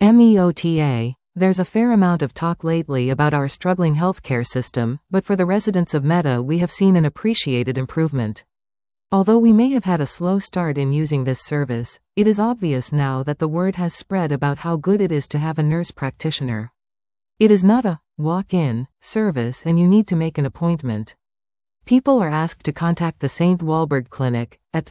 MEOTA. There's a fair amount of talk lately about our struggling healthcare system, but for the residents of Meta we have seen an appreciated improvement. Although we may have had a slow start in using this service, it is obvious now that the word has spread about how good it is to have a nurse practitioner. It is not a walk-in service and you need to make an appointment. People are asked to contact the St. Walburg Clinic at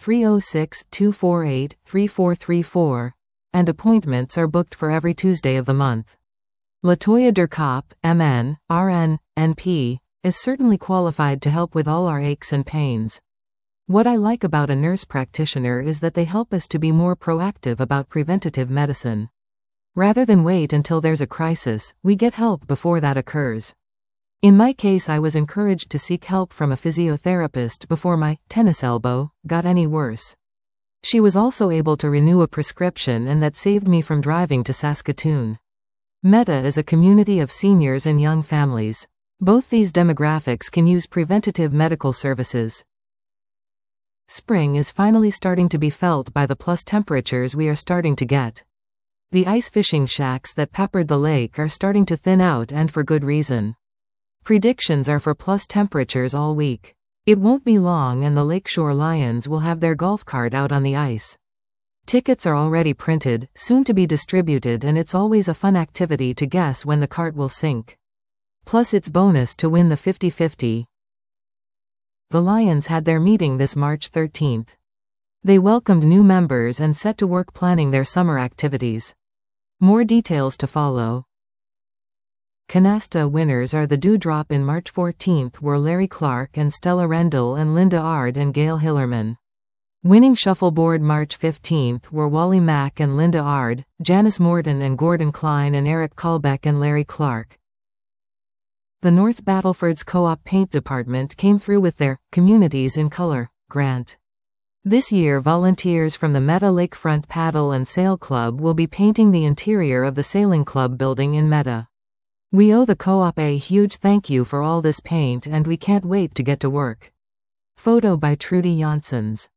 306-248-3434, and appointments are booked for every Tuesday of the month. Latoya Derkop, MN, RN, NP, is certainly qualified to help with all our aches and pains. What I like about a nurse practitioner is that they help us to be more proactive about preventative medicine. Rather than wait until there's a crisis, we get help before that occurs. In my case, I was encouraged to seek help from a physiotherapist before my tennis elbow got any worse. She was also able to renew a prescription, and that saved me from driving to Saskatoon. Meta is a community of seniors and young families. Both these demographics can use preventative medical services. Spring is finally starting to be felt by the plus temperatures we are starting to get. The ice fishing shacks that peppered the lake are starting to thin out, and for good reason. Predictions are for plus temperatures all week. It won't be long and the Lakeshore Lions will have their golf cart out on the ice. Tickets are already printed, soon to be distributed, and it's always a fun activity to guess when the cart will sink. Plus it's bonus to win the 50-50. The Lions had their meeting this March 13th. They welcomed new members and set to work planning their summer activities. More details to follow. Canasta winners are the Dewdrop in March 14th were Larry Clark and Stella Rendell and Linda Ard and Gail Hillerman. Winning Shuffleboard March 15th were Wally Mack and Linda Ard, Janice Morton and Gordon Klein and Eric Kalbeck and Larry Clark. The North Battleford's Co-op Paint Department came through with their Communities in Color grant. This year volunteers from the Meta Lakefront Paddle and Sail Club will be painting the interior of the Sailing Club building in Meta. We owe the co-op a huge thank you for all this paint, and we can't wait to get to work. Photo by Trudy Janssens.